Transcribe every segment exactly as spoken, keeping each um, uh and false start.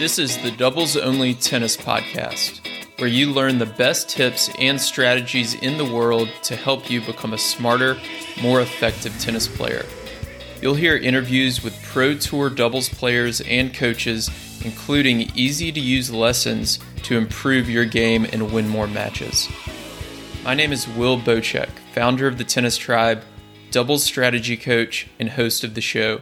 This is the Doubles Only Tennis Podcast, where you learn the best tips and strategies in the world to help you become a smarter, more effective tennis player. You'll hear interviews with Pro Tour doubles players and coaches, including easy-to-use lessons to improve your game and win more matches. My name is Will Bocek, founder of the Tennis Tribe, doubles strategy coach, and host of the show.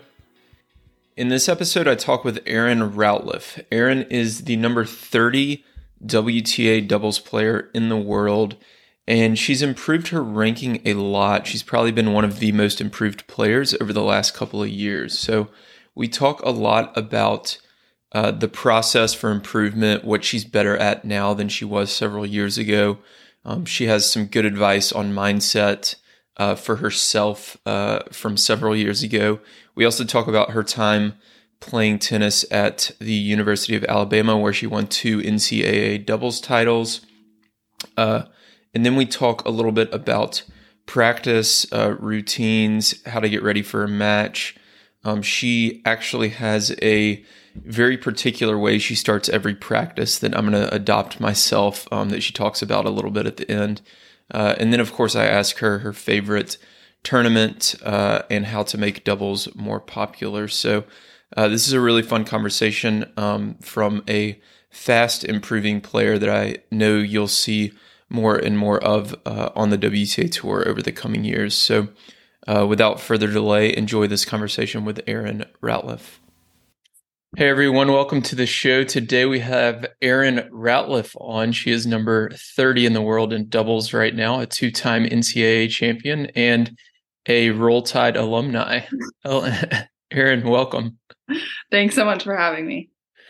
In this episode, I talk with Erin Routliffe. Erin is the number thirty W T A doubles player in the world, and she's improved her ranking a lot. She's probably been one of the most improved players over the last couple of years. So we talk a lot about uh, the process for improvement, what she's better at now than she was several years ago. Um, she has some good advice on mindset uh, for herself uh, from several years ago. We also talk about her time playing tennis at the University of Alabama, where she won two N C double A doubles titles. Uh, and then we talk a little bit about practice, uh, routines, how to get ready for a match. Um, she actually has a very particular way she starts every practice that I'm going to adopt myself, um, that she talks about a little bit at the end. Uh, and then, of course, I ask her her favorite tournament uh, and how to make doubles more popular. So uh, this is a really fun conversation um, from a fast improving player that I know you'll see more and more of uh, on the W T A Tour over the coming years. So uh, without further delay, enjoy this conversation with Erin Routliffe. Hey everyone, welcome to the show. Today we have Erin Routliffe on. She is number thirty in the world in doubles right now, a two-time N C double A champion and a Roll Tide alumni. Erin, welcome. Thanks so much for having me.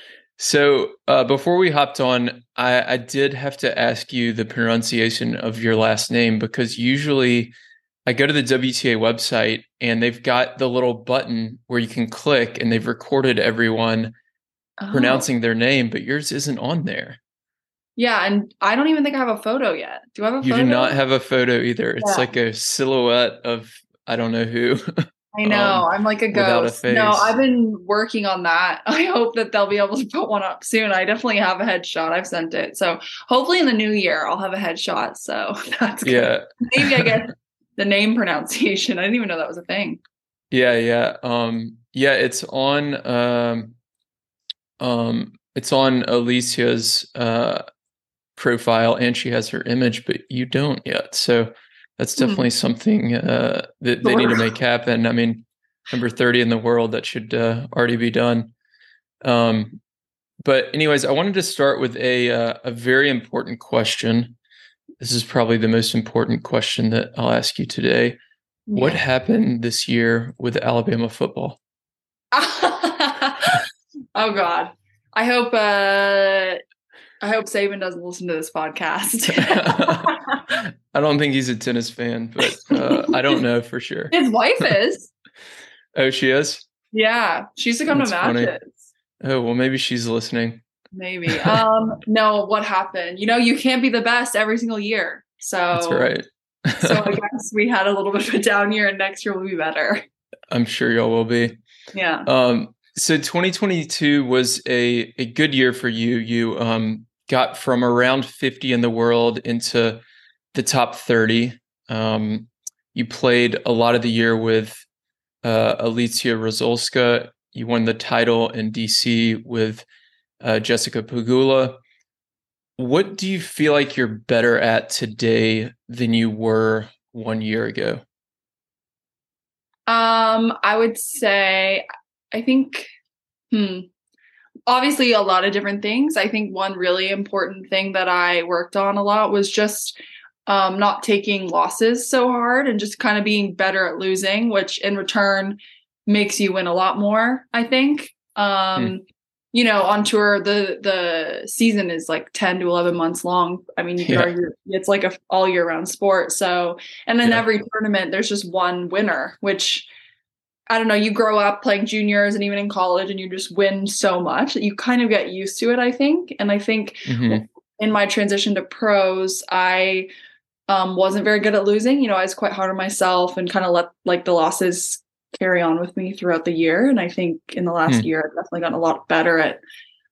So uh, before we hopped on, I, I did have to ask you the pronunciation of your last name, because usually I go to the W T A website and they've got the little button where you can click and they've recorded everyone oh. pronouncing their name, but yours isn't on there. Yeah, and I don't even think I have a photo yet. Do I have a you photo? You do not have a photo either. It's yeah. like a silhouette of I don't know who. I know. Um, I'm like a ghost. A no, I've been working on that. I hope that they'll be able to put one up soon. I definitely have a headshot. I've sent it. So hopefully in the new year, I'll have a headshot. So that's good. Yeah. Maybe I get the name pronunciation. I didn't even know that was a thing. Yeah, yeah. Um, yeah, it's on um, um, it's on Alicia's uh, profile, and she has her image, but you don't yet. So that's definitely mm. something uh, that they need to make happen. I mean, number thirty in the world, that should uh, already be done. Um, but anyways, I wanted to start with a uh, a very important question. This is probably the most important question that I'll ask you today. Yeah. What happened this year with Alabama football? Oh God. I hope uh, I hope Saban doesn't listen to this podcast. I don't think he's a tennis fan, but uh, I don't know for sure. His wife is. Oh, she is? Yeah. She used to come That's to matches. Funny. Oh, well, maybe she's listening. Maybe. Um, no, what happened? You know, you can't be the best every single year. So that's right. So I guess we had a little bit of a down year, and next year will be better. I'm sure y'all will be. Yeah. Um, so twenty twenty-two was a, a good year for you. You um, got from around fifty in the world into the top thirty. Um, you played a lot of the year with uh, Alicia Rozolska. You won the title in D C with uh, Jessica Pegula. What do you feel like you're better at today than you were one year ago? Um, I would say, I think, hmm, obviously a lot of different things. I think one really important thing that I worked on a lot was just um, not taking losses so hard and just kind of being better at losing, which in return makes you win a lot more, I think. Um, hmm. You know, on tour, the the season is like ten to eleven months long. I mean, you could yeah. argue it's like a all year round sport. So, and then yeah. every tournament, there's just one winner, which I don't know, you grow up playing juniors and even in college, and you just win so much that you kind of get used to it, I think. And I think mm-hmm. in my transition to pros, I um, wasn't very good at losing. You know, I was quite hard on myself and kind of let like the losses carry on with me throughout the year. And I think in the last mm. year, I've definitely gotten a lot better at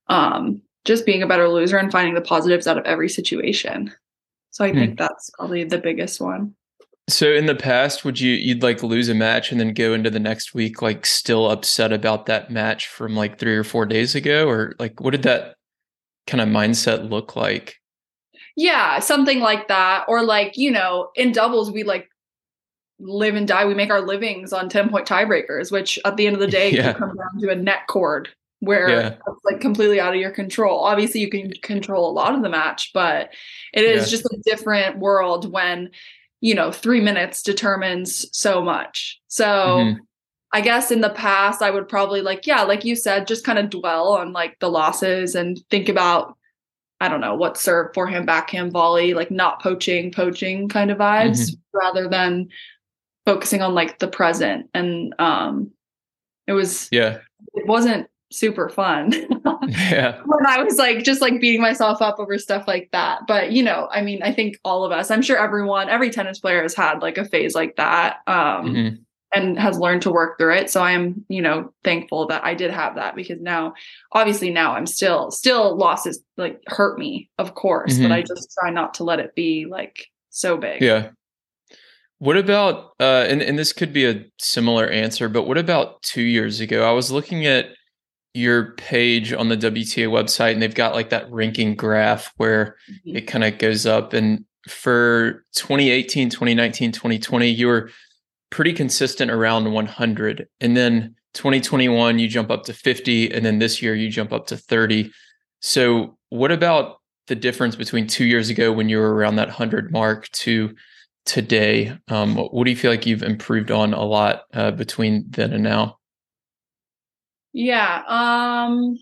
um, just being a better loser and finding the positives out of every situation. So I hmm. think that's probably the biggest one. So in the past, would you, you'd like lose a match and then go into the next week, like still upset about that match from like three or four days ago? Or like, what did that kind of mindset look like? Yeah, something like that. Or like, you know, in doubles, we like live and die. We make our livings on ten point tiebreakers, which at the end of the day, yeah. can come down to a net cord where yeah. it's like completely out of your control. Obviously, you can control a lot of the match, but it is yeah. just a different world when, you know, three minutes determines so much. So mm-hmm. I guess in the past, I would probably like, yeah, like you said, just kind of dwell on like the losses and think about, I don't know, what serve, forehand, backhand, volley, like not poaching, poaching kind of vibes mm-hmm. rather than focusing on like the present. And um, it was, yeah, it wasn't super fun yeah. when I was like, just like beating myself up over stuff like that. But, you know, I mean, I think all of us, I'm sure everyone, every tennis player has had like a phase like that um, mm-hmm. and has learned to work through it. So I am, you know, thankful that I did have that because now, obviously now I'm still, still losses like hurt me, of course, mm-hmm. but I just try not to let it be like so big. Yeah. What about, uh, and, and this could be a similar answer, but what about two years ago? I was looking at your page on the W T A website and they've got like that ranking graph where mm-hmm. it kind of goes up. And for twenty eighteen, twenty nineteen, twenty twenty, you were pretty consistent around one hundred. And then twenty twenty-one, you jump up to fifty. And then this year you jump up to thirty. So what about the difference between two years ago when you were around that one hundred mark to today? Um, what, what do you feel like you've improved on a lot uh, between then and now? Yeah. Um,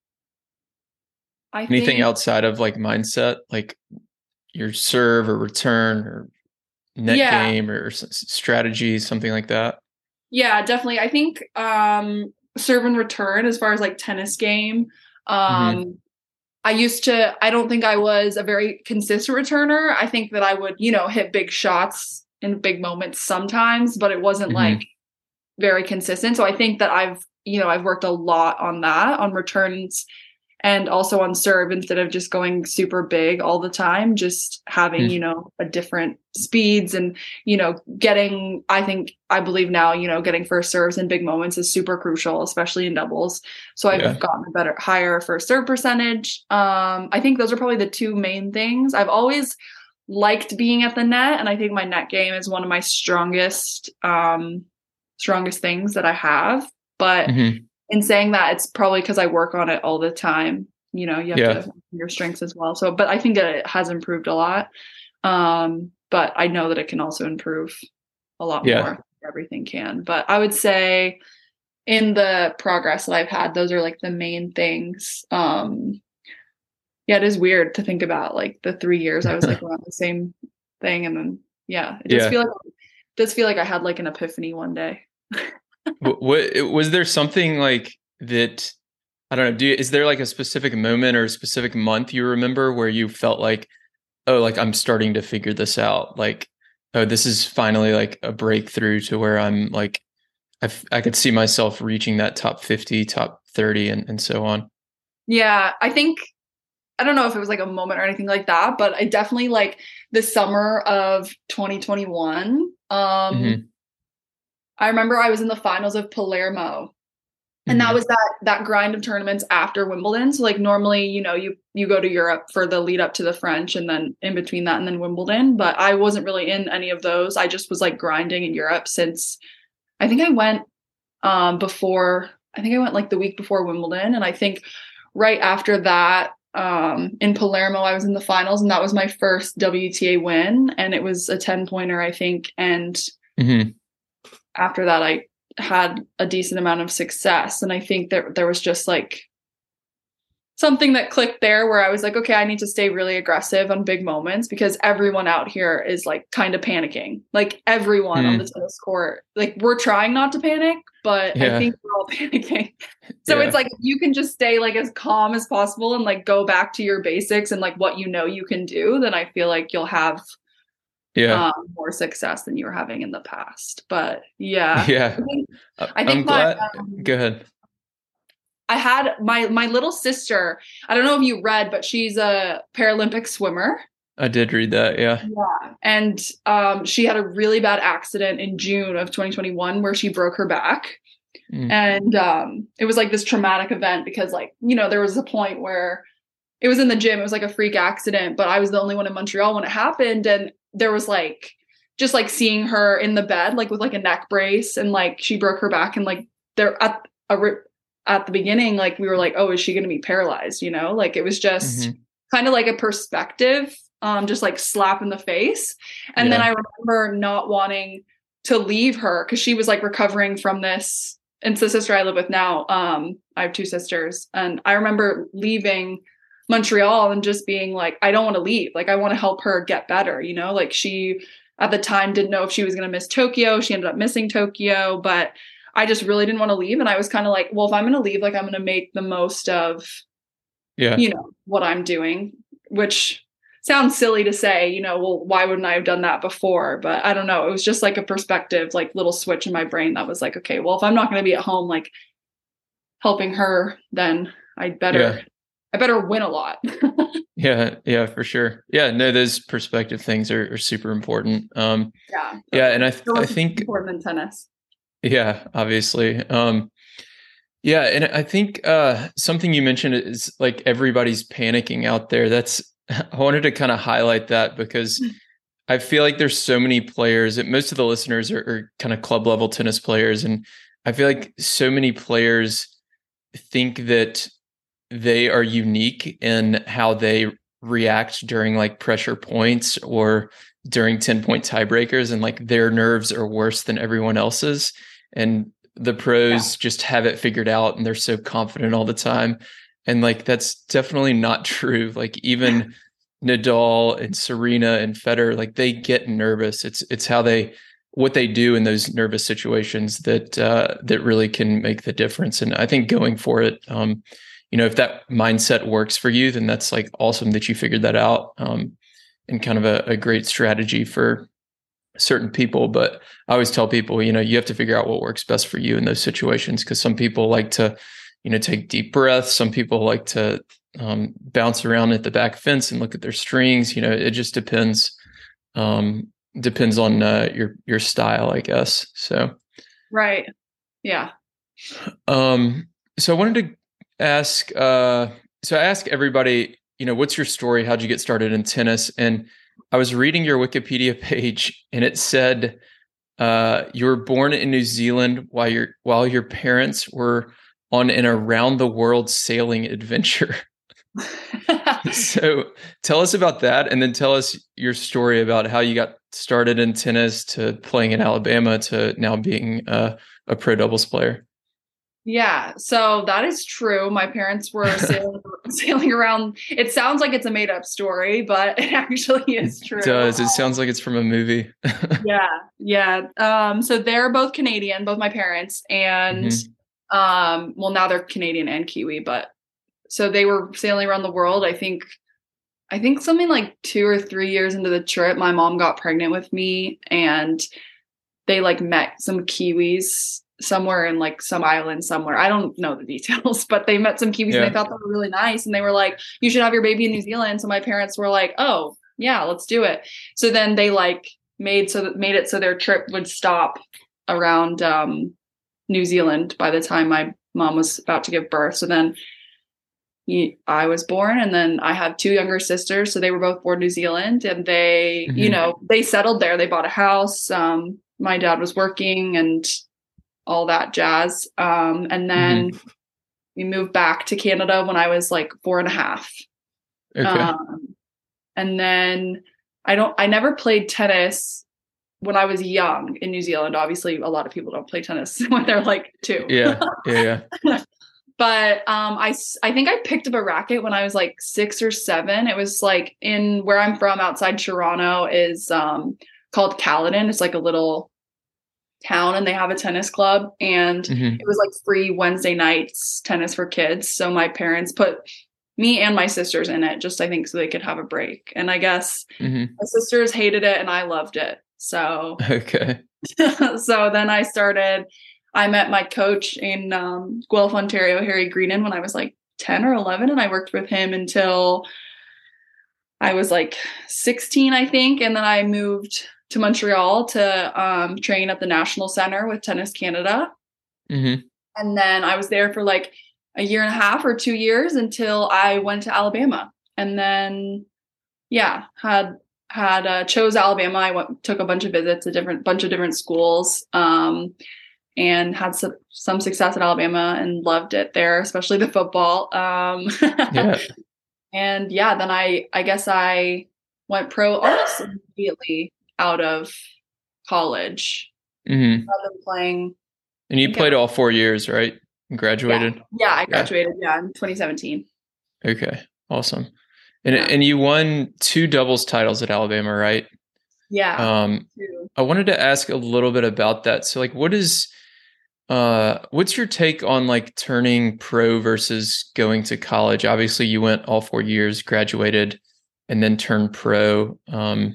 I Anything think, outside of like mindset, like your serve or return or net yeah. game or s- strategy, something like that? Yeah, definitely. I think um, serve and return as far as like tennis game. Um, mm-hmm. I used to, I don't think I was a very consistent returner. I think that I would, you know, hit big shots in big moments sometimes, but it wasn't mm-hmm. like very consistent. So I think that I've, you know, I've worked a lot on that, on returns and also on serve instead of just going super big all the time, just having, mm. you know, a different speeds and, you know, getting, I think, I believe now, you know, getting first serves in big moments is super crucial, especially in doubles. So I've yeah. gotten a better, higher first serve percentage. Um, I think those are probably the two main things. I've always liked being at the net. And I think my net game is one of my strongest, um, strongest things that I have. But mm-hmm. in saying that, it's probably because I work on it all the time. You know, you have yeah. to your strengths as well. So, but I think that it has improved a lot. Um, but I know that it can also improve a lot yeah. more. Everything can. But I would say in the progress that I've had, those are like the main things. Um, yeah, it is weird to think about like the three years I was like around the same thing. And then, yeah, it does yeah. feel like, it does feel like I had like an epiphany one day. what, what was there something like that? I don't know. Do you, is there like a specific moment or a specific month you remember where you felt like, oh, like I'm starting to figure this out? Like, oh, this is finally like a breakthrough to where I'm like, I I could see myself reaching that top fifty, top thirty, and and so on. Yeah, I think I don't know if it was like a moment or anything like that, but I definitely like the summer of twenty twenty-one. Um, mm-hmm. I remember I was in the finals of Palermo, and mm-hmm. that was that that grind of tournaments after Wimbledon. So like normally, you know, you you go to Europe for the lead up to the French, and then in between that and then Wimbledon. But I wasn't really in any of those. I just was like grinding in Europe since I think I went um, before. I think I went like the week before Wimbledon, and I think right after that um, in Palermo, I was in the finals, and that was my first W T A win, and it was a ten pointer, I think, and. Mm-hmm. After that, I had a decent amount of success. And I think that there was just like something that clicked there where I was like, okay, I need to stay really aggressive on big moments because everyone out here is like kind of panicking. Like everyone mm. on the tennis court, like we're trying not to panic, but yeah. I think we're all panicking. So yeah. it's like, you can just stay like as calm as possible and like go back to your basics and like what you know you can do. Then I feel like you'll have yeah um, more success than you were having in the past. But yeah yeah I think, I think I'm my, glad um, go ahead I had my my little sister. I don't know if you read, but she's a Paralympic swimmer. I did read that. Yeah. Yeah. And um, she had a really bad accident in June of twenty twenty-one where she broke her back. Mm. And um, it was like this traumatic event because, like, you know, there was a point where it was in the gym. It was like a freak accident, but I was the only one in Montreal when it happened. And there was like, just like seeing her in the bed, like with like a neck brace, and like she broke her back, and like there at a at the beginning, like we were like, oh, is she going to be paralyzed? You know, like it was just mm-hmm. kind of like a perspective, um, just like slap in the face. And yeah. then I remember not wanting to leave her because she was like recovering from this. And it's the sister I live with now. Um, I have two sisters, and I remember leaving Montreal and just being like, I don't want to leave. Like, I want to help her get better. You know, like she at the time didn't know if she was going to miss Tokyo. She ended up missing Tokyo, but I just really didn't want to leave. And I was kind of like, well, if I'm going to leave, like I'm going to make the most of, yeah, you know, what I'm doing, which sounds silly to say, you know, well, why wouldn't I have done that before? But I don't know. It was just like a perspective, like little switch in my brain that was like, okay, well, if I'm not going to be at home, like helping her, then I better, yeah. I better win a lot. yeah. Yeah, for sure. Yeah. No, those perspective things are, are super important. Um, yeah. Yeah. And I, th- I think important than tennis. Yeah, obviously. Um, yeah. And I think uh, something you mentioned is like everybody's panicking out there. That's, I wanted to kind of highlight that because I feel like there's so many players that most of the listeners are, are kind of club level tennis players. And I feel like so many players think that they are unique in how they react during like pressure points or during ten point tiebreakers, and like their nerves are worse than everyone else's. And the pros yeah. just have it figured out and they're so confident all the time. And like, that's definitely not true. Like even Nadal and Serena and Federer, like they get nervous. It's, it's how they, what they do in those nervous situations that, uh, that really can make the difference. And I think going for it, um, you know, if that mindset works for you, then that's like awesome that you figured that out. Um, and kind of a, a great strategy for certain people. But I always tell people, you know, you have to figure out what works best for you in those situations. Cause some people like to, you know, take deep breaths. Some people like to um, bounce around at the back fence and look at their strings. You know, it just depends, um, depends on uh, your, your style, I guess. So. Right. Yeah. Um, so I wanted to ask, uh, so I ask everybody, you know, what's your story? How'd you get started in tennis? And I was reading your Wikipedia page and it said uh, you were born in New Zealand while your while your parents were on an around the world sailing adventure. So tell us about that, and then tell us your story about how you got started in tennis to playing in Alabama to now being uh, a pro doubles player. Yeah, so that is true. My parents were sailing, sailing around. It sounds like it's a made up story, but it actually is true. It does. It sounds like it's from a movie. yeah. Yeah. Um, so they're both Canadian, both my parents. And, mm-hmm. um, well, now they're Canadian and Kiwi, but so they were sailing around the world. I think, I think something like two or three years into the trip, my mom got pregnant with me and they like met some Kiwis somewhere in like some island somewhere. I don't know the details, but they met some Kiwis yeah. and they thought they were really nice. And they were like, you should have your baby in New Zealand. So my parents were like, oh yeah, let's do it. So then they like made so that made it so their trip would stop around um, New Zealand by the time my mom was about to give birth. So then he, I was born, and then I have two younger sisters. So they were both born in New Zealand, and they, mm-hmm. you know, they settled there. They bought a house. Um, my dad was working and all that jazz. Um, and then mm-hmm. we moved back to Canada when I was like four and a half. Okay. Um, and then I don't, I never played tennis when I was young in New Zealand. Obviously a lot of people don't play tennis when they're like two. Yeah. Yeah. yeah. But um, I, I think I picked up a racket when I was like six or seven. It was like in where I'm from outside Toronto is um, called Caledon. It's like a little town and they have a tennis club, and mm-hmm. it was like free Wednesday nights tennis for kids. So my parents put me and my sisters in it, just I think so they could have a break. And I guess mm-hmm. my sisters hated it and I loved it. So okay. so then I started, I met my coach in um, Guelph, Ontario, Harry Greenan, when I was like ten or eleven. And I worked with him until I was like sixteen, I think. And then I moved to Montreal to um, train at the National Center with Tennis Canada. Mm-hmm. And then I was there for like a year and a half or two years until I went to Alabama. And then, yeah, had had uh, chose Alabama. I went, took a bunch of visits to different bunch of different schools, um, and had some, some success at Alabama and loved it there, especially the football. Um, Yeah. And yeah, then I I guess I went pro almost immediately out of college. Mm-hmm. I've been playing. And you played all four years, right? And graduated? Yeah, yeah I graduated, yeah. yeah, in twenty seventeen. Okay, awesome. And Yeah. and you won two doubles titles at Alabama, right? Yeah. Um, two. I wanted to ask a little bit about that. So, like, what is, uh, what's your take on like turning pro versus going to college? Obviously, you went all four years, graduated, and then turned pro. Um,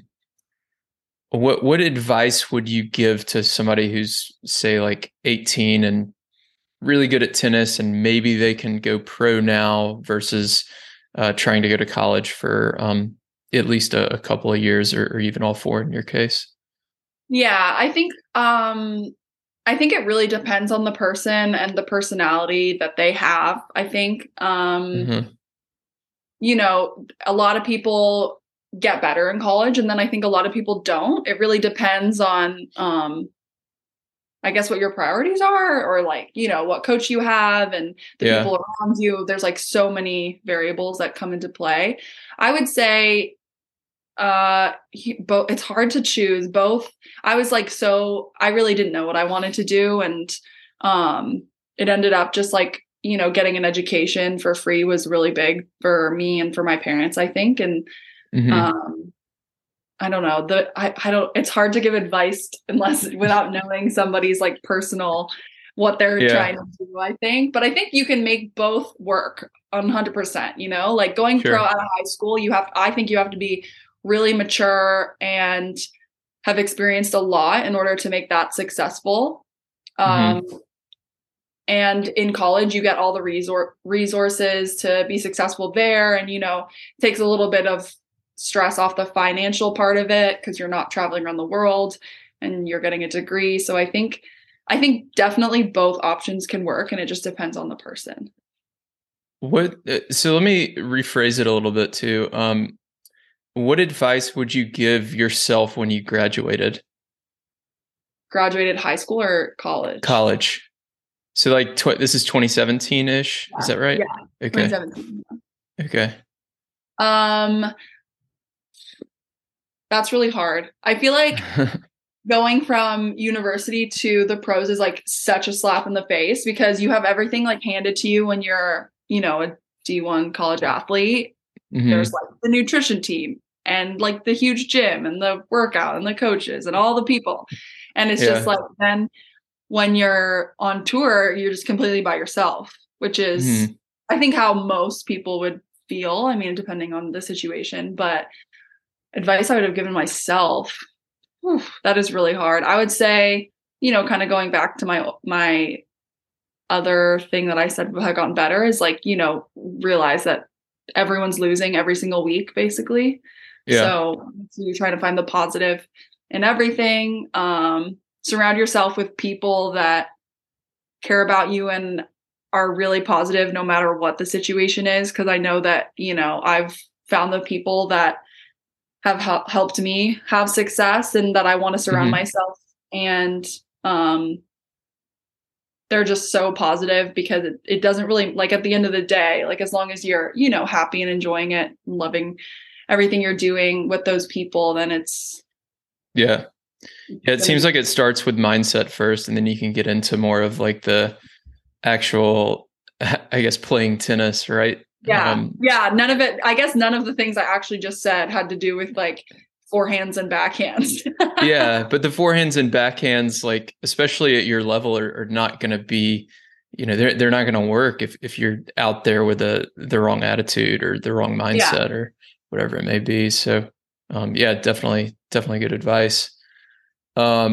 what what advice would you give to somebody who's, say, like eighteen and really good at tennis, and maybe they can go pro now versus uh, trying to go to college for um, at least a, a couple of years, or, or even all four in your case? Yeah, I think um, I think it really depends on the person and the personality that they have. I think um, Mm-hmm. you know, a lot of people get better in college, and then I think a lot of people don't. It really depends on um, I guess what your priorities are, or like, you know, what coach you have and the Yeah. people around you. There's like so many variables that come into play. I would say uh he, both it's hard to choose both. I was like, so I really didn't know what I wanted to do, and um it ended up just like, you know, getting an education for free was really big for me and for my parents, I think. And Mm-hmm. um I don't know. The I, I don't it's hard to give advice unless without knowing somebody's like personal what they're Yeah. trying to do, I think. But I think you can make both work one hundred percent, you know? Like going Sure. pro out of high school, you have I think you have to be really mature and have experienced a lot in order to make that successful. Mm-hmm. Um and in college you get all the resor- resources to be successful there, and you know, it takes a little bit of stress off the financial part of it because you're not traveling around the world and you're getting a degree. So I think I think definitely both options can work, and it just depends on the person. What? uh, So let me rephrase it a little bit too. Um, what advice would you give yourself when you graduated Graduated high school or college? college? So like tw- this is twenty seventeen ish. Is that right? Yeah. Okay. twenty seventeen. Okay. Um, that's really hard. I feel like going from university to the pros is like such a slap in the face because you have everything like handed to you when you're, you know, a D one college athlete. Mhm. There's like the nutrition team and like the huge gym and the workout and the coaches and all the people. And it's just Yeah. like, then when you're on tour, you're just completely by yourself, which is, Mhm. I think, how most people would feel. I mean, depending on the situation, but advice I would have given myself, whew, that is really hard. I would say, you know, kind of going back to my, my other thing that I said had gotten better is like, you know, realize that everyone's losing every single week, basically. Yeah. So, so you're trying to find the positive in everything. Um, surround yourself with people that care about you and are really positive no matter what the situation is. Cause I know that, you know, I've found the people that have hel- helped me have success and that I want to surround Mhm. myself. And, um, they're just so positive because it, it doesn't really, like, at the end of the day, like, as long as you're, you know, happy and enjoying it and loving everything you're doing with those people, then it's, Yeah. Yeah. It gonna seems be- like it starts with mindset first, and then you can get into more of like the actual, I guess, playing tennis, right? yeah. Um, yeah. None of it, I guess none of the things I actually just said had to do with like forehands and backhands. yeah. But the forehands and backhands, like, especially at your level, are, are not going to be, you know, they're, they're not going to work if, if you're out there with a, the wrong attitude or the wrong mindset Yeah. or whatever it may be. So, um, yeah, definitely, definitely good advice. Um,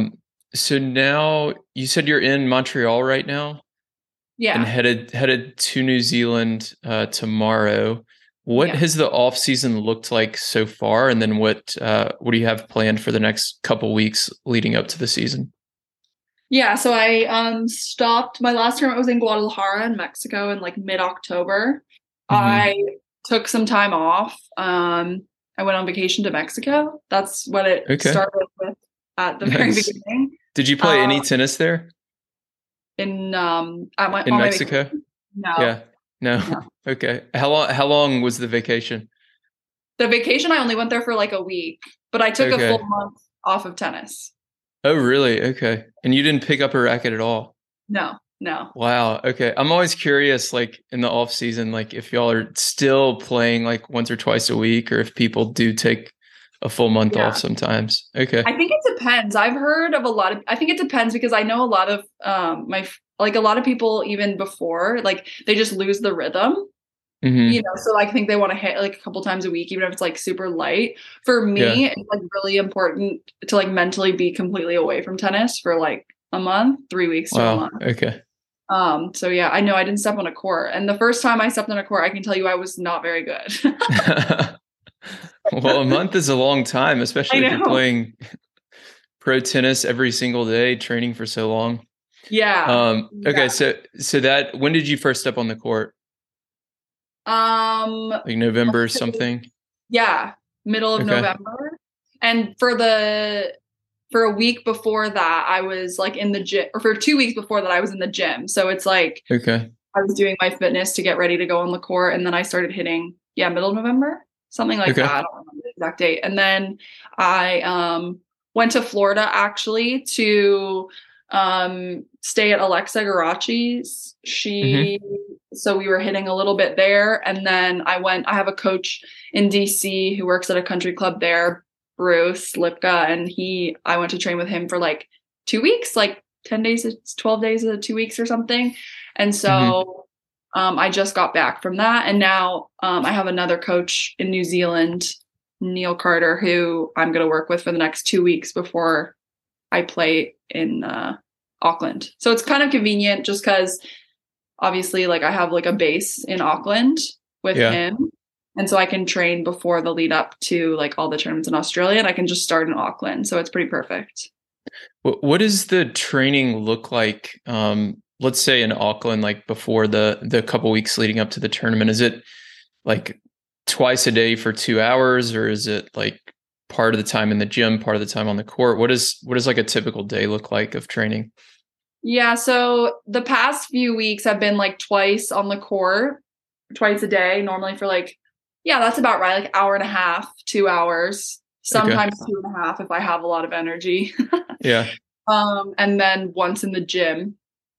so now you said you're in Montreal right now and Yeah. headed headed to New Zealand uh, tomorrow. What Yeah. has the off season looked like so far, and then what uh, what do you have planned for the next couple weeks leading up to the season? Yeah, so I um stopped my last tournament was in Guadalajara in Mexico in like mid-October. Mm-hmm. I took some time off. Um I went on vacation to Mexico. That's what it Okay, started with at the very nice. beginning. Did you play Uh any tennis there in um at my in on my Mexico? vacation. No, Yeah. No. no. Okay. How long how long was the vacation? The vacation I only went there for like a week, but I took a full Okay. month off of tennis. Oh, really? Okay. And you didn't pick up a racket at all? No, no. Wow. Okay. I'm always curious, like in the off season, like if y'all are still playing like once or twice a week, or if people do take a full month off Yeah. sometimes. Okay. I think it depends. I've heard of a lot of, I think it depends because I know a lot of um my like a lot of people even before like they just lose the rhythm, you Mm-hmm. know, so I think they want to hit like a couple times a week even if it's like super light. For Yeah. me, it's like really important to like mentally be completely away from tennis for like a month, three weeks to a Wow. month. Okay. Um so yeah, I know I didn't step on a court, and the first time I stepped on a court, I can tell you I was not very good. Well, a month is a long time, I especially if you're know. playing pro tennis every single day, training for so long. Yeah. Um, okay, Yeah. so so that when did you first step on the court? Um Like November or something? yeah, middle of Okay. November. And for the for a week before that, I was like in the gym, or for two weeks before that, I was in the gym. So it's like Okay. I was doing my fitness to get ready to go on the court, and then I started hitting, yeah, middle of November, something like that. Okay. I don't remember the exact date. And then I um went to Florida actually to um stay at Alexa Garachi's. Mm-hmm. She so we were hitting a little bit there, and then I went I have a coach in D C who works at a country club there, Bruce Lipka, and he I went to train with him for like two weeks, like ten days, twelve days, two weeks or something. And Mm-hmm. so um, I just got back from that. And now um, I have another coach in New Zealand, Neil Carter, who I'm going to work with for the next two weeks before I play in uh, Auckland. So it's kind of convenient just because obviously like I have like a base in Auckland with Yeah. him. And so I can train before the lead up to like all the tournaments in Australia, and I can just start in Auckland. So it's pretty perfect. What what does the training look like? Um, let's say in Auckland, like before the the couple weeks leading up to the tournament, is it like twice a day for two hours, or is it like part of the time in the gym, part of the time on the court? What is what does like a typical day look like of training? Yeah, so the past few weeks have been like twice on the court, twice a day, normally for like, yeah, that's about right, like hour and a half, two hours, Okay. sometimes two and a half if I have a lot of energy. Yeah. um, and then once in the gym.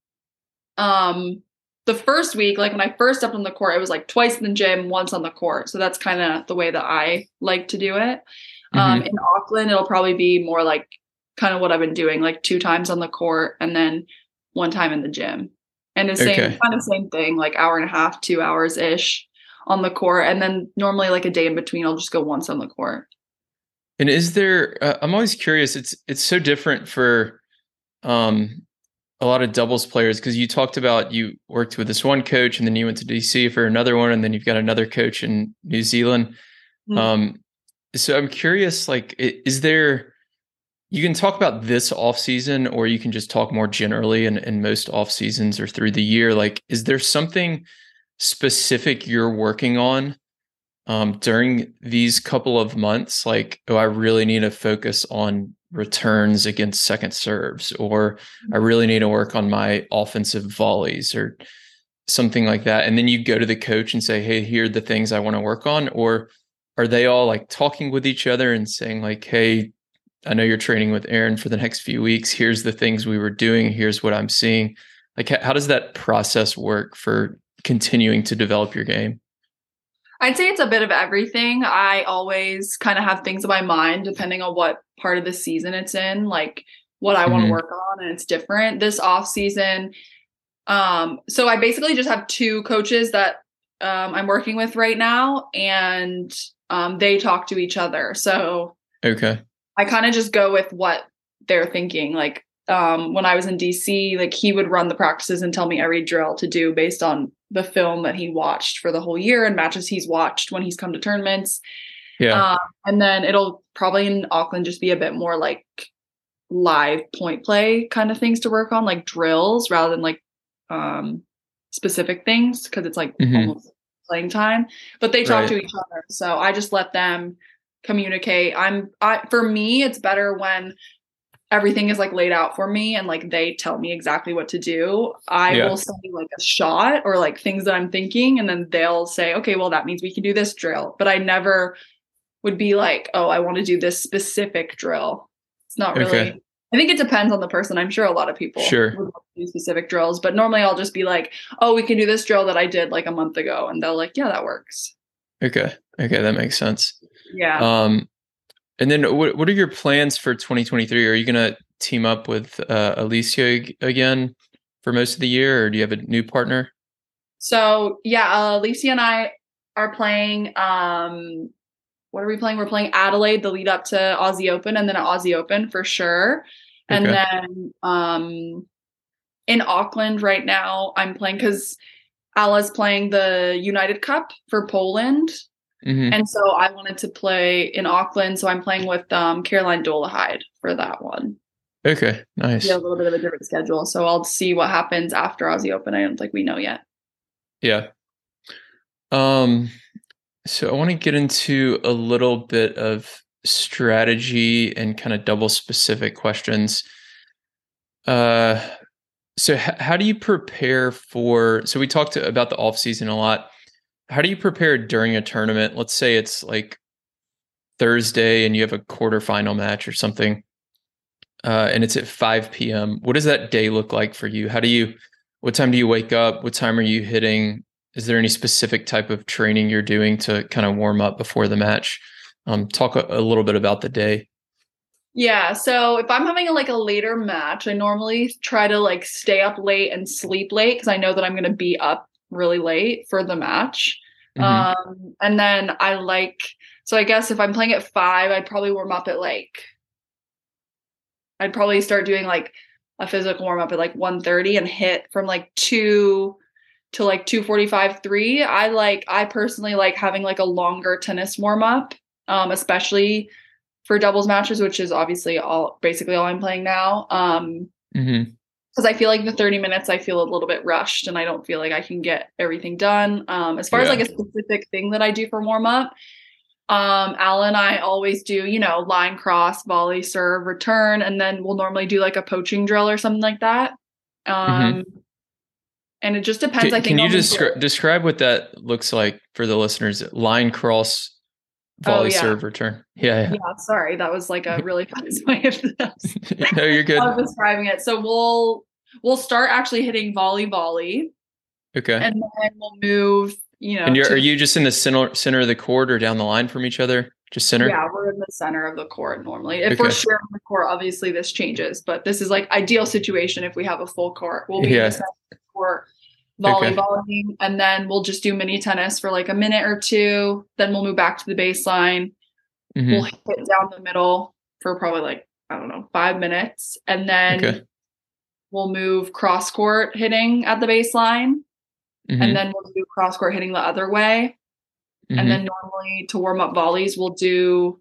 Um, the first week, like when I first stepped on the court, it was like twice in the gym, once on the court. So that's kind of the way that I like to do it. Um, Mm-hmm. in Auckland, it'll probably be more like kind of what I've been doing, like two times on the court and then one time in the gym. And the same Okay. kind of same thing, like hour and a half, two hours ish on the court. And then normally like a day in between, I'll just go once on the court. And is there? Uh, I'm always curious. It's it's so different for um, a lot of doubles players because you talked about you worked with this one coach and then you went to D C for another one, and then you've got another coach in New Zealand. Mm. Um, so I'm curious, like, i- is there? You can talk about this off season, or you can just talk more generally. And in most off seasons or through the year, like, is there something specific you're working on um, during these couple of months? Like, oh, I really need to focus on returns against second serves, or I really need to work on my offensive volleys, or something like that. And then you go to the coach and say, hey, here are the things I want to work on. Or are they all like talking with each other and saying, like, hey, I know you're training with Aaron for the next few weeks. Here's the things we were doing. Here's what I'm seeing. Like, how does that process work for continuing to develop your game? I'd say it's a bit of everything. I always kind of have things in my mind depending on what part of the season it's in, like what I want to Mm-hmm. work on, and it's different this off season. Um, so I basically just have two coaches that um, I'm working with right now, and um, they talk to each other. So Okay. I kind of just go with what they're thinking. Like um, when I was in D C, like he would run the practices and tell me every drill to do based on the film that he watched for the whole year and matches he's watched when he's come to tournaments. Yeah. Um, and then it'll probably in Auckland just be a bit more like live point play kind of things to work on, like drills rather than like um, specific things because it's like mm-hmm. almost playing time. But they talk right. to each other, so I just let them communicate. I'm I for me, it's better when everything is like laid out for me and like they tell me exactly what to do. I yeah. will say like a shot or like things that I'm thinking, and then they'll say, okay, well that means we can do this drill. But I never would be like, oh, I want to do this specific drill. It's not really, okay. I think it depends on the person. I'm sure a lot of people sure. would do specific drills, but normally I'll just be like, oh, we can do this drill that I did like a month ago. And they'll like, yeah, that works. Okay. Okay. That makes sense. Yeah. Um, and then what, what are your plans for twenty twenty-three? Are you going to team up with uh, Alicia again for most of the year, or do you have a new partner? So yeah, uh, Alicia and I are playing, um, what are we playing? We're playing Adelaide, the lead up to Aussie Open, and then at Aussie Open for sure. And okay. then um, in Auckland right now, I'm playing because Ala's playing the United Cup for Poland. Mm-hmm. And so I wanted to play in Auckland. So I'm playing with um, Caroline Dolehide for that one. Okay, nice. Yeah, a little bit of a different schedule. So I'll see what happens after Aussie Open. I don't think we know yet. Yeah. Um. So I want to get into a little bit of strategy and kind of double specific questions. Uh, so h- how do you prepare for, so we talked to, about the off season a lot. How do you prepare during a tournament? Let's say it's like Thursday and you have a quarterfinal match or something, uh, and it's at five p.m. What does that day look like for you? How do you, what time do you wake up? What time are you hitting? Is there any specific type of training you're doing to kind of warm up before the match? Um, talk a, a little bit about the day. Yeah. So if I'm having a, like a later match, I normally try to like stay up late and sleep late because I know that I'm going to be up really late for the match. Mm-hmm. Um, and then I like, so I guess if I'm playing at five, I'd probably warm up at like, I'd probably start doing like a physical warm up at like one thirty and hit from like two to like two forty-five, three. I like, I personally like having like a longer tennis warm up, um, especially for doubles matches, which is obviously all, basically all I'm playing now. Um, mm-hmm. Cause I feel like the thirty minutes, I feel a little bit rushed and I don't feel like I can get everything done. Um, as far yeah. as like a specific thing that I do for warm up, um, Al and I always do, you know, line cross, volley, serve, return. And then we'll normally do like a poaching drill or something like that. Um, mm-hmm. And it just depends. Can, I think. Can you descri- describe what that looks like for the listeners? Line cross, volley, oh, yeah. serve, return. Yeah, yeah. Yeah. Sorry, that was like a really fast way of No, you're good. of describing it. So we'll we'll start actually hitting volley, volley. Okay. And then we'll move. You know. And you're, to, are you just in the center center of the court or down the line from each other? Just center. Yeah, we're in the center of the court normally. If okay. we're sharing the court, obviously this changes, but this is like ideal situation if we have a full court. We'll be yeah. in the center of the court. Volley, okay. volleying, and then we'll just do mini tennis for like a minute or two. Then we'll move back to the baseline. Mm-hmm. We'll hit down the middle for probably like, I don't know, five minutes. And then okay. we'll move cross court hitting at the baseline. Mm-hmm. And then we'll do cross court hitting the other way. Mm-hmm. And then normally to warm up volleys, we'll do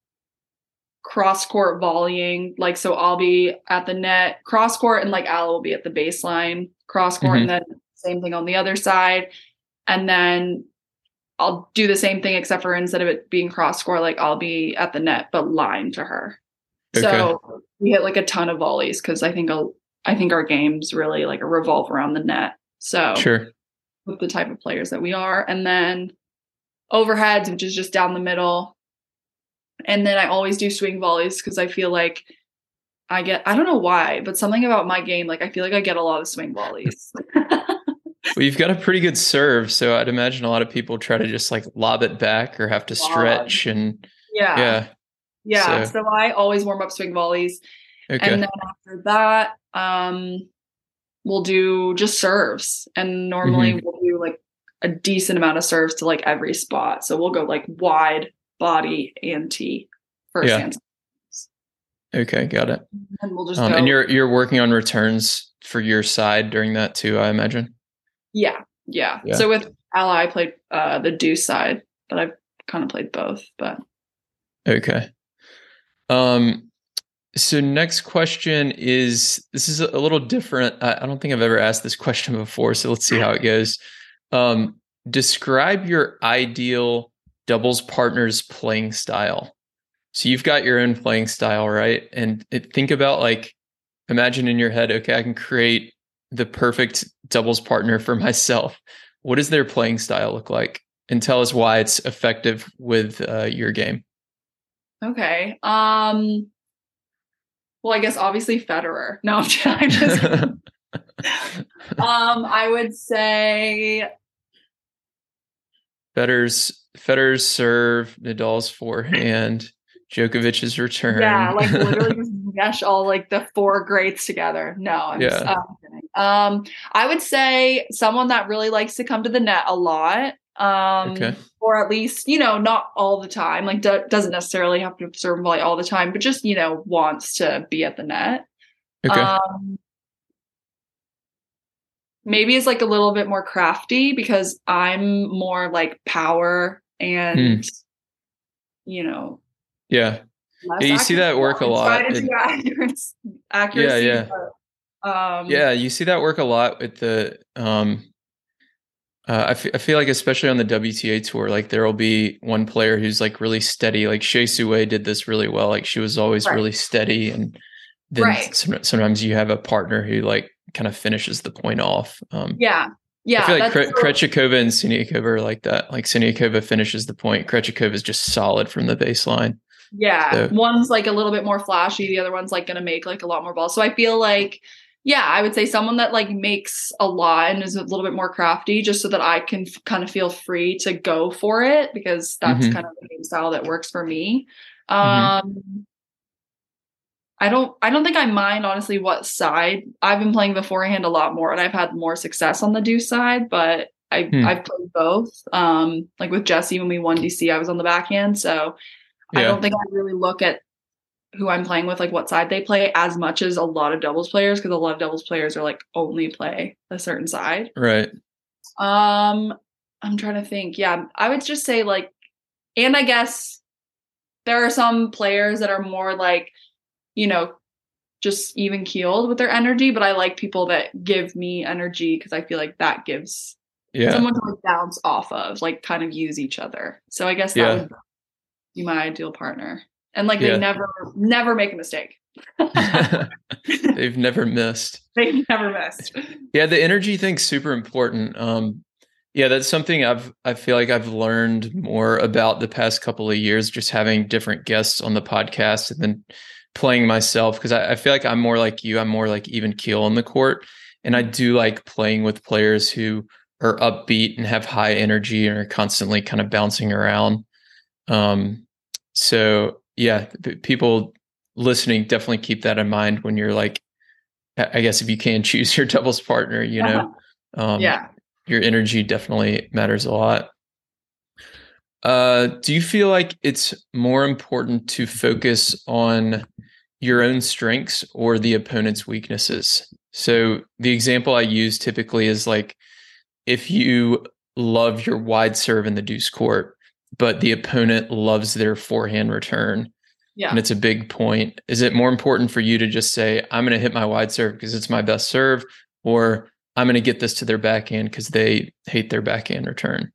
cross court volleying. Like, so I'll be at the net, cross court, and like Al will be at the baseline, cross court, mm-hmm. and then same thing on the other side. And then I'll do the same thing, except for instead of it being cross court, like I'll be at the net, but line to her. Okay. So we hit like a ton of volleys because I think I'll, I think our games really like revolve around the net. So sure. with the type of players that we are. And then overheads, which is just down the middle. And then I always do swing volleys because I feel like I get, I don't know why, but something about my game, like I feel like I get a lot of swing volleys. Well, you've got a pretty good serve, so I'd imagine a lot of people try to just like lob it back or have to stretch and yeah. Yeah. Yeah. So, so I always warm up swing volleys. Okay. And then after that, um, we'll do just serves. And normally mm-hmm. we'll do like a decent amount of serves to like every spot. So we'll go like wide, body, and tee first yeah. hand. Okay, got it. And we'll just Um, go. and you're you're working on returns for your side during that too, I imagine. Yeah, yeah. Yeah. So with Ally, I played uh, the deuce side, but I've kind of played both. But okay. Um, so next question is, this is a little different. I, I don't think I've ever asked this question before, so let's see how it goes. Um, describe your ideal doubles partners playing style. So you've got your own playing style, right? And it, think about like, imagine in your head, okay, I can create the perfect doubles partner for myself. What does their playing style look like? And tell us why it's effective with uh, your game. okay. Um. Well, I guess obviously Federer. No, I'm just. I'm just um, I would say Federer's Federer's serve, Nadal's forehand, Djokovic's return. Yeah, like literally just mesh all like the four greats together. No, I'm yeah. just, I'm kidding. Um, I would say someone that really likes to come to the net a lot. Um, okay. Or at least, you know, not all the time. Like do- doesn't necessarily have to serve volley all the time, but just, you know, wants to be at the net. Okay. Um, maybe it's like a little bit more crafty because I'm more like power and, mm. you know, yeah. Yeah, you see that work a lot. Try to do accuracy, accuracy, yeah, yeah. But, um, yeah, you see that work a lot with the. Um, uh, I, f- I feel like especially on the W T A tour, like there will be one player who's like really steady. Like Shea Sue did this really well. Like she was always right. really steady, and then right. some, sometimes you have a partner who like kind of finishes the point off. Um, yeah, yeah. I feel like Kre- so- Krejcikova and Siniakova are like that. Like Siniakova finishes the point. Krejcikova is just solid from the baseline. Yeah, so. One's like a little bit more flashy. The other one's like going to make like a lot more balls. So I feel like, yeah, I would say someone that like makes a lot and is a little bit more crafty, just so that I can f- kind of feel free to go for it because that's mm-hmm. kind of the game style that works for me. Mm-hmm. Um, I don't I don't think I mind honestly what side. I've been playing the forehand a lot more and I've had more success on the deuce side, but I hmm. I've played both. Um, like with Jesse when we won D C, I was on the backhand, so yeah. I don't think I really look at who I'm playing with, like what side they play as much as a lot of doubles players, because a lot of doubles players are like only play a certain side. Right. Um, I'm trying to think. Yeah, I would just say like, and I guess there are some players that are more like, you know, just even keeled with their energy, but I like people that give me energy because I feel like that gives yeah. someone to like bounce off of, like kind of use each other. So I guess that yeah. would be my ideal partner. And like yeah. they never, never make a mistake. They've never missed. They've never missed. Yeah, the energy thing's super important. Um, yeah, that's something I've I feel like I've learned more about the past couple of years, just having different guests on the podcast and then playing myself, because I, I feel like I'm more like you. I'm more like even keel on the court, and I do like playing with players who are upbeat and have high energy and are constantly kind of bouncing around. Um, so yeah, p- people listening, definitely keep that in mind when you're like, I guess if you can choose your doubles partner, you know, um, yeah, your energy definitely matters a lot. Uh, do you feel like it's more important to focus on your own strengths or the opponent's weaknesses? So the example I use typically is like, if you love your wide serve in the deuce court, but the opponent loves their forehand return, yeah. and it's a big point, is it more important for you to just say, I'm going to hit my wide serve because it's my best serve, or I'm going to get this to their backhand because they hate their backhand return?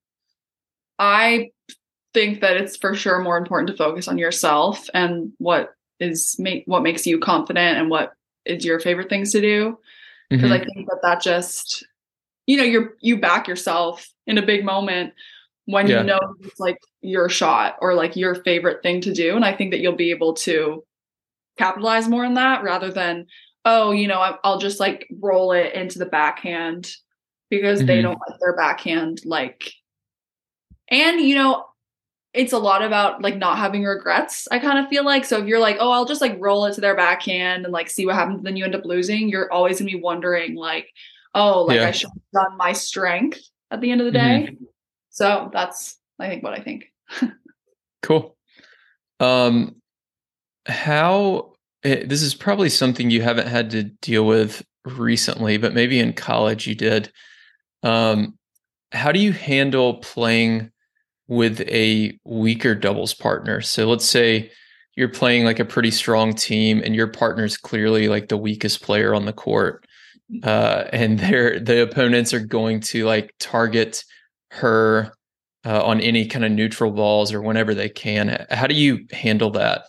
I think that it's for sure more important to focus on yourself and what is make what makes you confident and what is your favorite things to do. Because mm-hmm. I think that that just, you know, you're you back yourself in a big moment when yeah. you know it's like your shot or like your favorite thing to do. And I think that you'll be able to capitalize more on that rather than, oh, you know, I'll just like roll it into the backhand because mm-hmm. they don't like their backhand. Like, and, you know, it's a lot about like not having regrets, I kind of feel like. So if you're like, oh, I'll just like roll it to their backhand and like see what happens, then you end up losing. You're always gonna be wondering like, oh, like yeah. I should have done my strength at the end of the day. Mm-hmm. So that's, I think, what I think. Cool. Um, how eh, this is probably something you haven't had to deal with recently, but maybe in college you did. Um, how do you handle playing with a weaker doubles partner? So let's say you're playing like a pretty strong team and your partner's clearly like the weakest player on the court. Uh, and they're the opponents are going to like target her uh, on any kind of neutral balls or whenever they can. How do you handle that?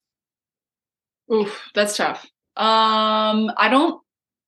Oof, that's tough. Um, I don't.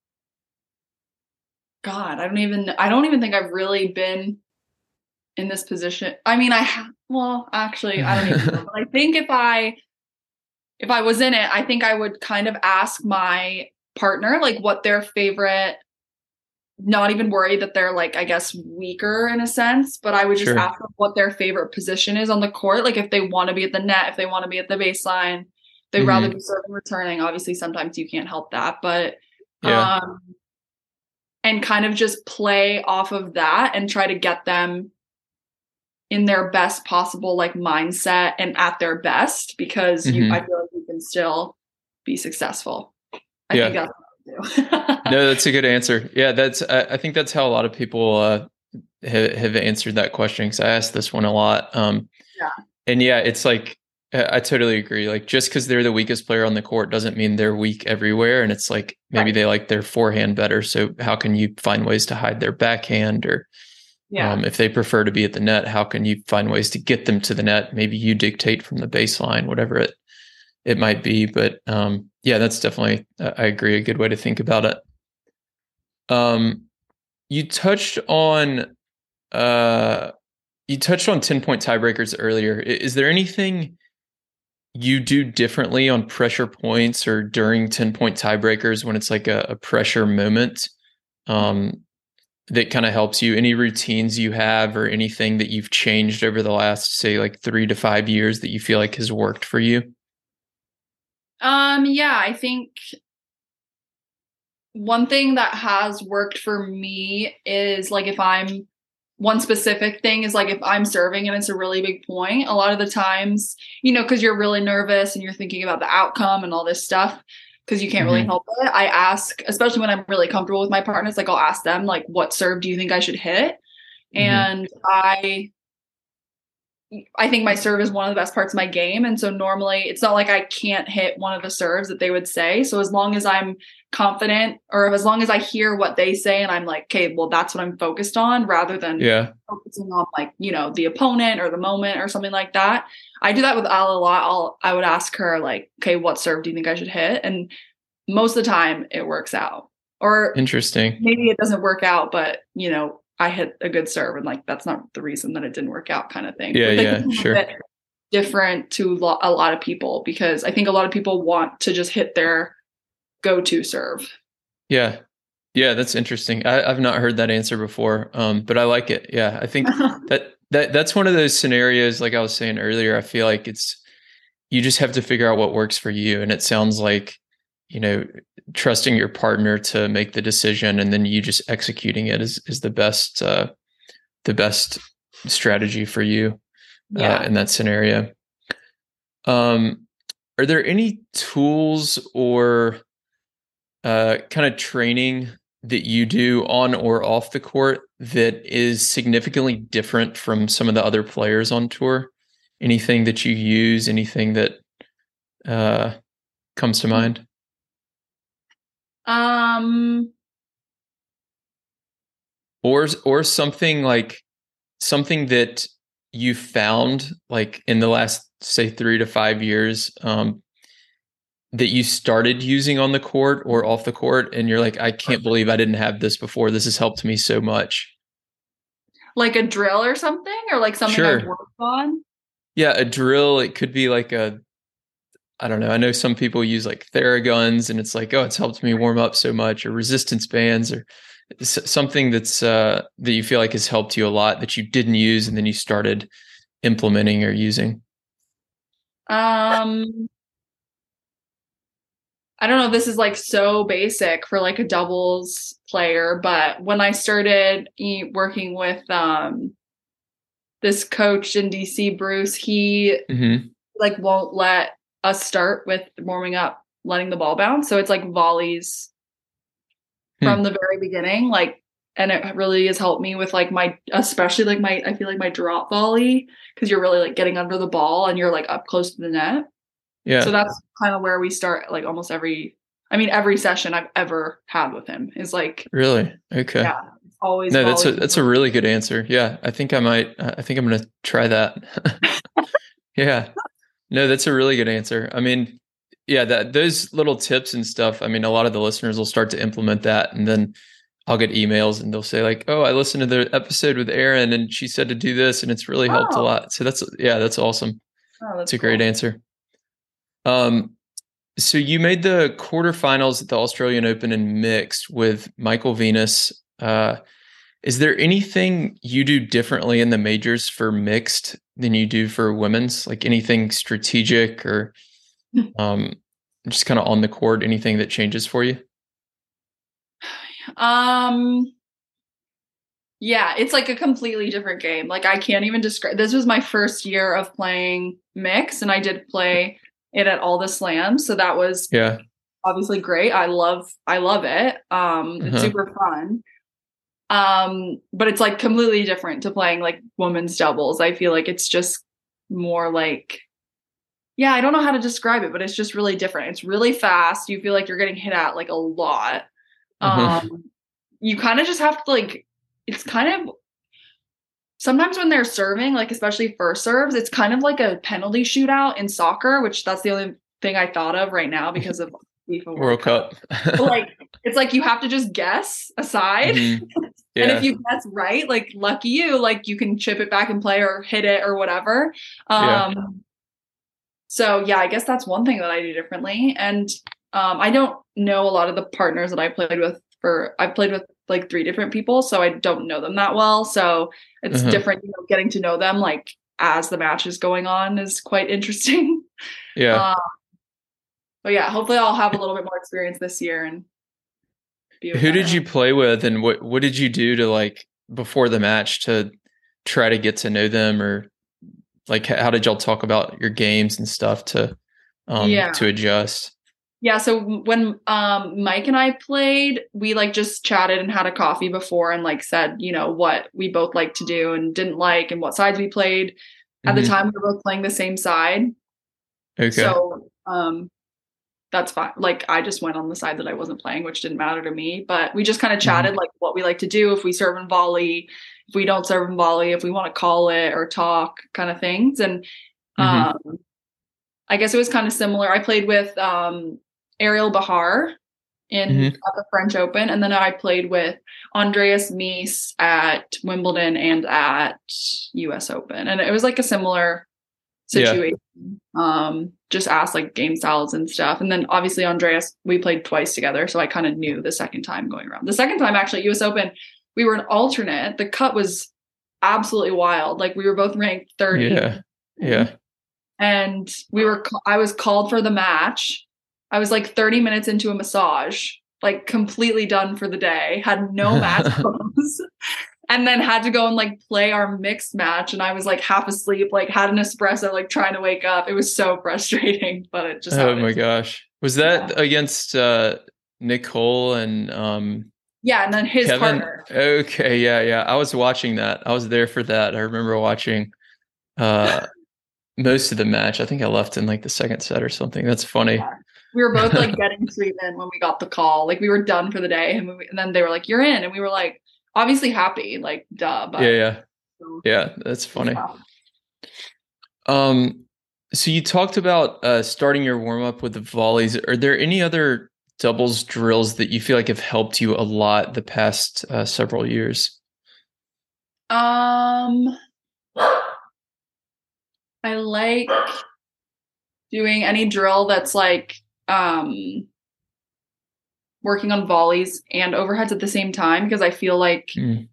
God, I don't even. I don't even think I've really been in this position. I mean, I ha- well, actually, I don't even know. But I think if I if I was in it, I think I would kind of ask my partner like what their favorite, not even worried that they're like, I guess, weaker in a sense, but I would just Sure. ask them what their favorite position is on the court. Like if they want to be at the net, if they want to be at the baseline, they'd Mhm. rather be serving, returning. Obviously, sometimes you can't help that, but Yeah. um, and kind of just play off of that and try to get them in their best possible like mindset and at their best, because you, I Mhm. feel like you can still be successful. I think Yeah. that's what I do. No, that's a good answer. Yeah, that's I, I think that's how a lot of people uh, have, have answered that question, because I asked this one a lot. Um, Yeah. and yeah, it's like I I totally agree. Like just because they're the weakest player on the court doesn't mean they're weak everywhere. And it's like maybe Right. they like their forehand better. So how can you find ways to hide their backhand? Or Yeah. um, if they prefer to be at the net, how can you find ways to get them to the net? Maybe you dictate from the baseline, whatever it it might be. But um, yeah, that's definitely uh, I agree, a good way to think about it. Um, you touched on uh, you touched on ten point tiebreakers earlier. I- Is there anything you do differently on pressure points or during ten point tiebreakers when it's like a, a pressure moment um, that kind of helps you? Any routines you have or anything that you've changed over the last, say, like three to five years that you feel like has worked for you? Um, yeah, I think one thing that has worked for me is like if I'm one specific thing is like if I'm serving and it's a really big point, a lot of the times, you know, because you're really nervous and you're thinking about the outcome and all this stuff, because you can't really Hmm. help it. I ask, especially when I'm really comfortable with my partners, like I'll ask them, like, what serve do you think I should hit? Hmm. And I I think my serve is one of the best parts of my game. And so normally it's not like I can't hit one of the serves that they would say. So as long as I'm confident, or as long as I hear what they say and I'm like, okay, well, that's what I'm focused on, rather than Yeah. focusing on like, you know, the opponent or the moment or something like that. I do that with Al a lot. I'll, I would ask her like, okay, what serve do you think I should hit? And most of the time it works out. Or Interesting. maybe it doesn't work out, but you know, I hit a good serve and like that's not the reason that it didn't work out, kind of thing. Yeah. But they can Yeah. be a Sure. bit different to lo- a lot of people, because I think a lot of people want to just hit their go-to serve. Yeah. Yeah. That's interesting. I, I've not heard that answer before, um, but I like it. Yeah. I think that that that's one of those scenarios, like I was saying earlier. I feel like it's you just have to figure out what works for you. And it sounds like, you know, trusting your partner to make the decision and then you just executing it is is the best uh, the best strategy for you uh, Yeah. in that scenario. Um, are there any tools or uh, kind of training that you do on or off the court that is significantly different from some of the other players on tour? Anything that you use? Anything that uh, comes to mind? Um, Or or something like something that you found like in the last, say, three to five years, um, that you started using on the court or off the court, and you're like, I can't believe I didn't have this before. This has helped me so much. like a drill or something, or like something I've Sure. worked on. Yeah, a drill. It could be like a, I don't know. I know some people use like Theraguns, and it's like, oh, it's helped me warm up so much, or resistance bands, or s- something that's uh, that you feel like has helped you a lot that you didn't use, and then you started implementing or using. Um, I don't know if this is like so basic for like a doubles player, but when I started e- working with um this coach in D C, Bruce, he Hmm. like won't let us start with warming up letting the ball bounce. So it's like volleys hmm. from the very beginning, like, and it really has helped me with like my, especially like my, I feel like my drop volley, because you're really like getting under the ball and you're like up close to the net. Yeah. So that's kind of where we start like almost every, I mean, every session I've ever had with him is like. Really? Okay. Yeah. Always. No, that's a, that's a really good answer. Yeah. I think I might, I think I'm going to try that. Yeah. No, that's a really good answer. I mean, yeah, that those little tips and stuff, I mean, a lot of the listeners will start to implement that, and then I'll get emails and they'll say like, oh, I listened to the episode with Erin and she said to do this and it's really helped oh. a lot. So that's, yeah, that's awesome. Oh, that's it's a cool. great answer. Um, so you made the quarterfinals at the Australian Open in mixed with Michael Venus. Uh, is there anything you do differently in the majors for mixed than you do for women's? Like anything strategic or um, just kind of on the court, anything that changes for you? Um, yeah, it's like a completely different game. Like I can't even describe, this was my first year of playing mixed, and I did play it at all the slams. So that was yeah, obviously great. I love, I love it. Um, it's uh-huh. super fun. Um, but it's like completely different to playing like women's doubles. I feel like it's just more like, yeah, I don't know how to describe it, but it's just really different. It's really fast. You feel like you're getting hit at like a lot. Mm-hmm. Um, you kind of just have to like, it's kind of, sometimes when they're serving, like especially first serves, it's kind of like a penalty shootout in soccer, which that's the only thing I thought of right now because of FIFA World, World Cup. Cup. Like, it's like you have to just guess a side. Mm-hmm. Yeah. And if you guess right, like lucky you, like you can chip it back and play or hit it or whatever. Um, yeah. So yeah, I guess that's one thing that I do differently. And um, I don't know a lot of the partners that I played with for, I've played with like three different people, so I don't know them that well. So it's uh-huh. different, you know, getting to know them like as the match is going on is quite interesting. Yeah. Um, but yeah, hopefully I'll have a little bit more experience this year. And be who did you play with, and what what did you do to like before the match to try to get to know them, or like how did y'all talk about your games and stuff to um yeah. to adjust? Yeah, so when um Mike and I played, we like just chatted and had a coffee before and like said, you know, what we both like to do and didn't like and what sides we played. At mm-hmm. the time we were both playing the same side. Okay. So um that's fine. Like I just went on the side that I wasn't playing, which didn't matter to me. But we just kind of chatted mm-hmm. like what we like to do, if we serve and volley, if we don't serve and volley, if we want to call it or talk kind of things. And um mm-hmm. I guess it was kind of similar. I played with um Ariel Bahar in mm-hmm. at the French Open, and then I played with Andreas Mies at Wimbledon and at U S Open. And it was like a similar situation. Yeah. Um, just asked like game styles and stuff. And then obviously Andreas, we played twice together, so I kind of knew the second time going around. The second time actually at U S Open, we were an alternate. The cut was absolutely wild. Like we were both ranked thirty. Yeah. Yeah. And we were I was called for the match. I was like thirty minutes into a massage, like completely done for the day, had no match clothes, and then had to go and like play our mixed match. And I was like half asleep, like had an espresso, like trying to wake up. It was so frustrating, but it just Oh my gosh. Was that yeah. against uh, Nicole and um yeah, and then his Kevin? partner. Okay, yeah, yeah. I was watching that. I was there for that. I remember watching uh most of the match. I think I left in like the second set or something. That's funny. Yeah. We were both like getting treatment when we got the call. Like we were done for the day, and, we, and then they were like, "You're in," and we were like, obviously happy, like duh. But, yeah, yeah, so, yeah. That's funny. Yeah. Um, so you talked about uh, starting your warm up with the volleys. Are there any other doubles drills that you feel like have helped you a lot the past uh, several years? Um, I like doing any drill that's like um working on volleys and overheads at the same time, because I feel like mm.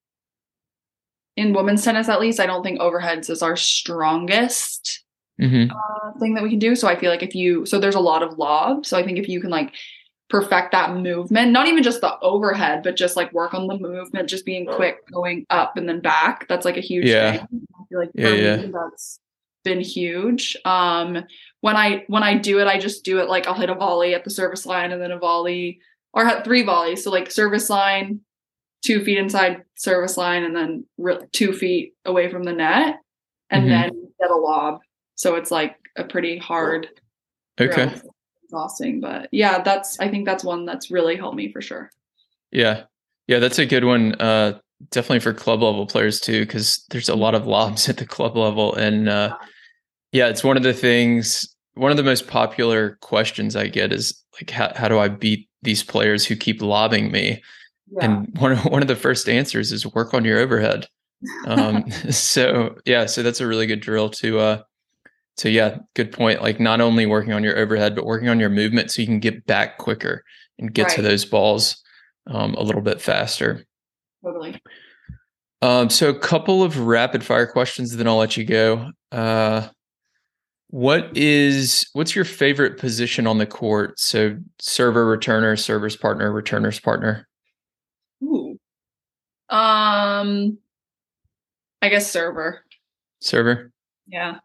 in women's tennis, at least, I don't think overheads is our strongest mm-hmm. uh, thing that we can do. So I feel like if you, so there's a lot of lob. So I think if you can like perfect that movement, not even just the overhead, but just like work on the movement, just being quick, going up and then back. That's like a huge yeah. thing. I feel like yeah, for yeah. me, that's been huge. Um, when I when I do it, I just do it like I'll hit a volley at the service line and then a volley, or have three volleys. So like service line, two feet inside service line, and then re- two feet away from the net, and mm-hmm. then get a lob. So it's like a pretty hard. Okay. Drill. Exhausting, but yeah, that's I think that's one that's really helped me for sure. Yeah, yeah, that's a good one. Uh, definitely for club level players too, because there's a lot of lobs at the club level, and uh, yeah, it's one of the things. One of the most popular questions I get is like, how how do I beat these players who keep lobbing me? Yeah. And one of, one of the first answers is work on your overhead. Um, so yeah, so that's a really good drill to. Uh, So yeah, good point. Like not only working on your overhead, but working on your movement so you can get back quicker and get right. to those balls um, a little bit faster. Totally. Um, so a couple of rapid fire questions, then I'll let you go. Uh, what is what's your favorite position on the court? So server, returner, server's partner, returner's partner. Ooh. Um, I guess server. Server. Yeah.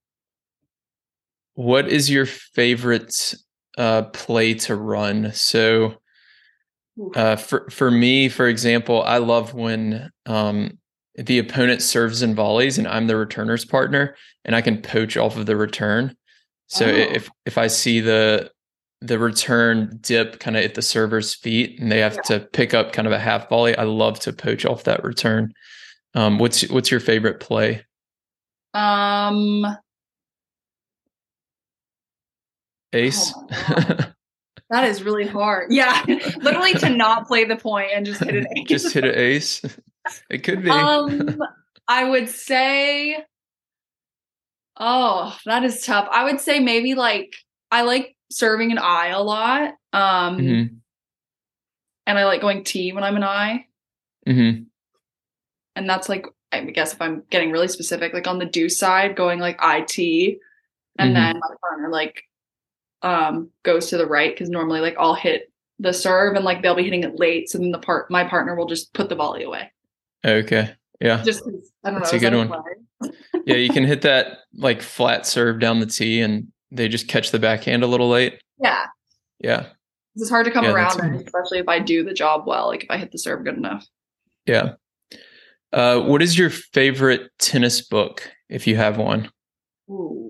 What is your favorite uh, play to run? So uh, for for me, for example, I love when um, the opponent serves in volleys and I'm the returner's partner and I can poach off of the return. So oh. if if I see the the return dip kind of at the server's feet and they have yeah. to pick up kind of a half volley, I love to poach off that return. Um, what's what's your favorite play? Um. Ace. Oh that is really hard. Yeah. Literally to not play the point and just hit an ace. Just hit an ace. It could be. Um, I would say, oh, that is tough. I would say maybe like, I like serving an I a lot. Um, mm-hmm. And I like going T when I'm an I. Mm-hmm. And that's like, I guess if I'm getting really specific, like on the deuce side, going like I T. And mm-hmm. then my partner like, um goes to the right because normally like I'll hit the serve and like they'll be hitting it late, so then the part my partner will just put the volley away. Okay, yeah, just I don't that's know. a good one. Yeah, you can hit that like flat serve down the tee and they just catch the backhand a little late. Yeah, yeah, it's hard to come yeah, around it, especially if I do the job well, like if I hit the serve good enough. Yeah. Uh what is your favorite tennis book if you have one? Ooh.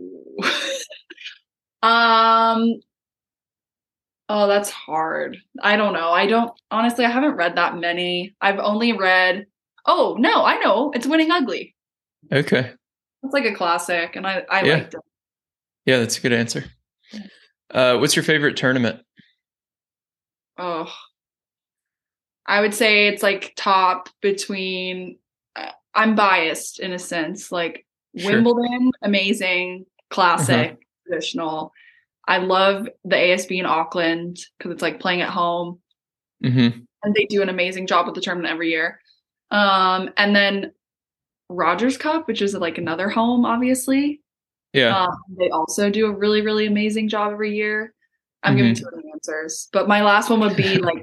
Um, oh, that's hard. I don't know. I don't, honestly, I haven't read that many. I've only read, oh, no, I know. It's Winning Ugly. Okay. It's like a classic, and I, I yeah. liked it. Yeah, that's a good answer. Uh, what's your favorite tournament? Oh, I would say it's like top between, uh, I'm biased in a sense, like sure. Wimbledon, amazing, classic. Uh-huh. Traditional. I love the A S B in Auckland because it's like playing at home, mm-hmm. and they do an amazing job with the tournament every year. Um, and then Rogers Cup, which is like another home, obviously. Yeah, um, they also do a really, really amazing job every year. I'm mm-hmm. giving too many answers, but my last one would be like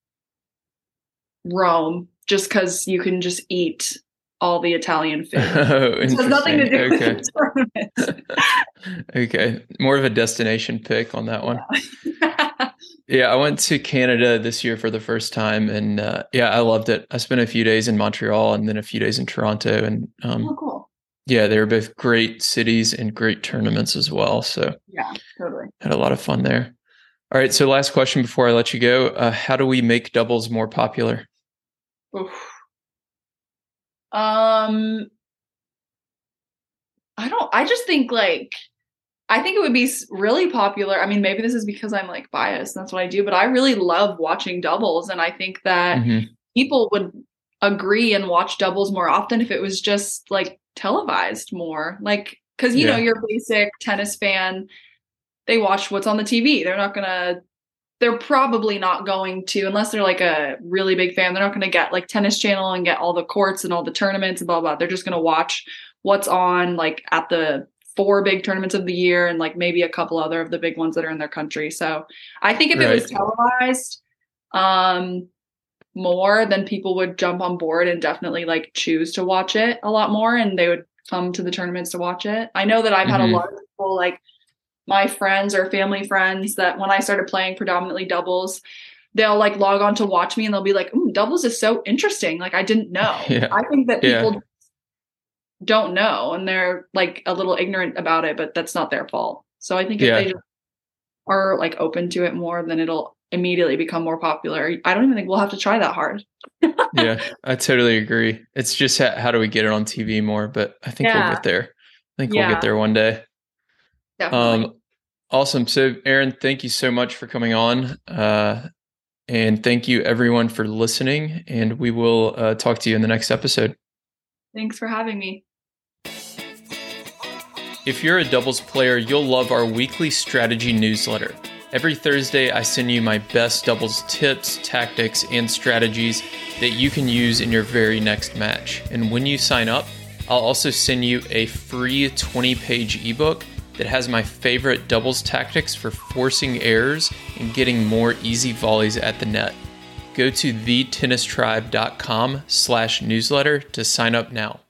Rome, just because you can just eat all the Italian food. Oh, interesting. It has nothing to do okay. with the tournament. Okay. More of a destination pick on that one. Yeah. Yeah, I went to Canada this year for the first time, and uh, yeah, I loved it. I spent a few days in Montreal and then a few days in Toronto, and um, oh, cool. Yeah, they were both great cities and great tournaments as well. So yeah, totally. Had a lot of fun there. All right, so last question before I let you go. Uh, how do we make doubles more popular? Oof. Um, I don't, I just think like, I think it would be really popular. I mean, maybe this is because I'm like biased and that's what I do, but I really love watching doubles. And I think that mm-hmm. people would agree and watch doubles more often if it was just like televised more. Like, cause you yeah. know, your basic tennis fan, they watch what's on the T V. They're not going to, they're probably not going to, unless they're like a really big fan, they're not going to get like Tennis Channel and get all the courts and all the tournaments and blah, blah. They're just going to watch what's on like at the four big tournaments of the year and like maybe a couple other of the big ones that are in their country. So I think if right. it was televised um, more, then people would jump on board and definitely like choose to watch it a lot more. And they would come to the tournaments to watch it. I know that I've had Mm-hmm. a lot of people, like my friends or family friends, that when I started playing predominantly doubles, they'll like log on to watch me and they'll be like, "Ooh, doubles is so interesting. Like, I didn't know." Yeah. I think that Yeah. people don't know and they're like a little ignorant about it, but that's not their fault. So I think if Yeah. they just are like open to it more, then it'll immediately become more popular. I don't even think we'll have to try that hard. Yeah, I totally agree. It's just how, how do we get it on T V more? But I think Yeah. we'll get there. I think Yeah. we'll get there one day. Definitely. Um, awesome. So, Erin, thank you so much for coming on. Uh, and thank you, everyone, for listening. And we will uh, talk to you in the next episode. Thanks for having me. If you're a doubles player, you'll love our weekly strategy newsletter. Every Thursday, I send you my best doubles tips, tactics, and strategies that you can use in your very next match. And when you sign up, I'll also send you a free twenty-page ebook that has my favorite doubles tactics for forcing errors and getting more easy volleys at the net. Go to the tennis tribe dot com slash newsletter to sign up now.